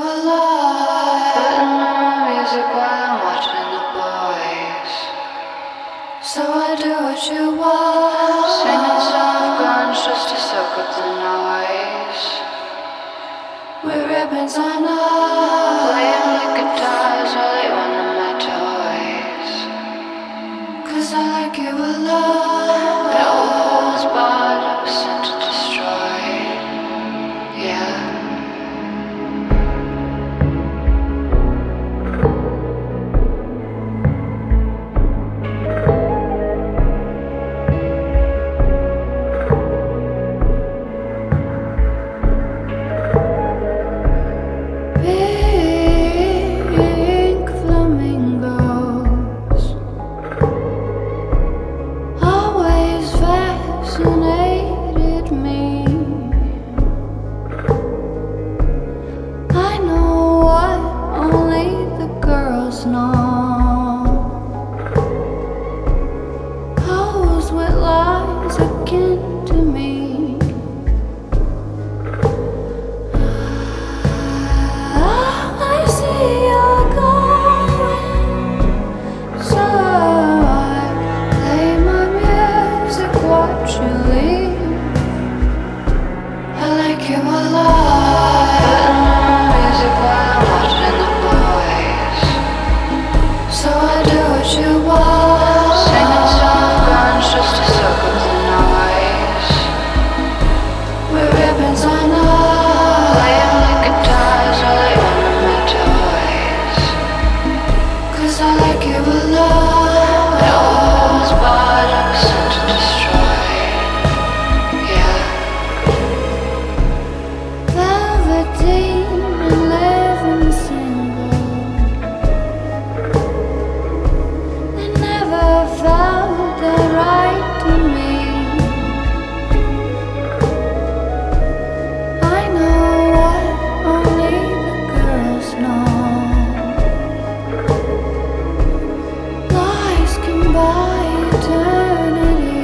alive. Putting on my music while I'm watching the boys. So I do what you want. Singing soft guns just to soak up the noise. With ribbons on us, playing the guitars while they one of my toys. 'Cause I like you a lot. No holds barred, I was sent to destroy. Yeah. Pink flamingos always fascinated me. I know what only the girls know. Pose with lies akin to me. I see you're going, so I play my music, watch you leave. I like you a lot. Putting on my music while I'm watching the boys. So I do what you want. Singing soft guns just to soak up the noise. With ribbons on us, playing the guitars while they one of my toys. 'Cause I like you a lot. No holds barred, I was sent to destroy. Yeah. Velveteen and living single. They never felt the right to me. I know what only the girls know. Lies can buy eternity.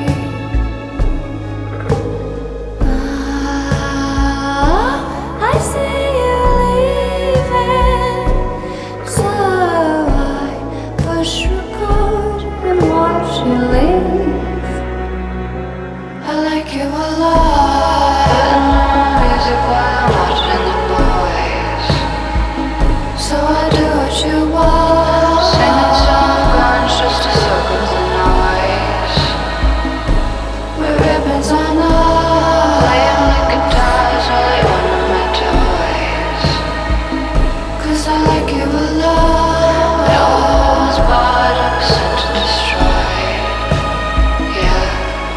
I see you leaving, so I push record and watch you leave. I like you a lot. Putting on my music while I'm watching the boys. So I do what you want. Singing soft guns just to soak up the noise. With ribbons on us, playing the guitars while they one of my toys. 'Cause I like you a lot. No holds barred, I was sent to destroy. Yeah.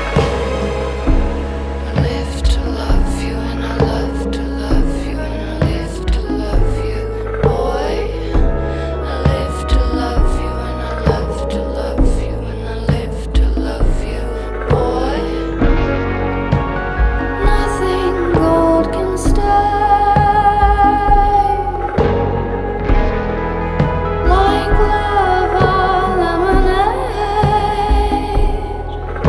I live to love you and I love to love you and I live to love you, boy. I live to love you and I love to love you and I live to love you, boy. Nothing gold can stay like love or lemonade,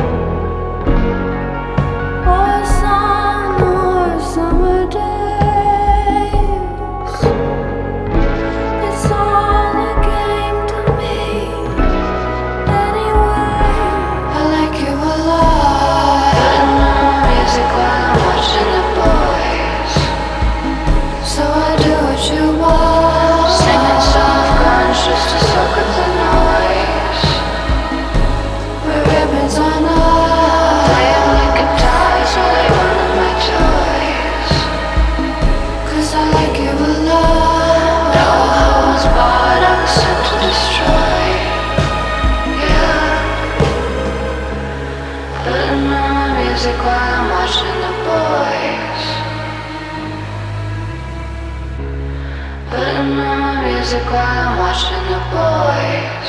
or sun or summer days. It's all a game to me anyway. I like you a lot. Putting on my music while I'm watching the boys. So I do what you want. Singing soft guns just to soak up the noise. With ribbons on us, playing the guitars while they one of my toys. 'Cause I like you a lot. No holds barred, I was sent to destroy. Yeah. Putting on my music while I'm watching the boys. Putting on my music while I'm watching the boys.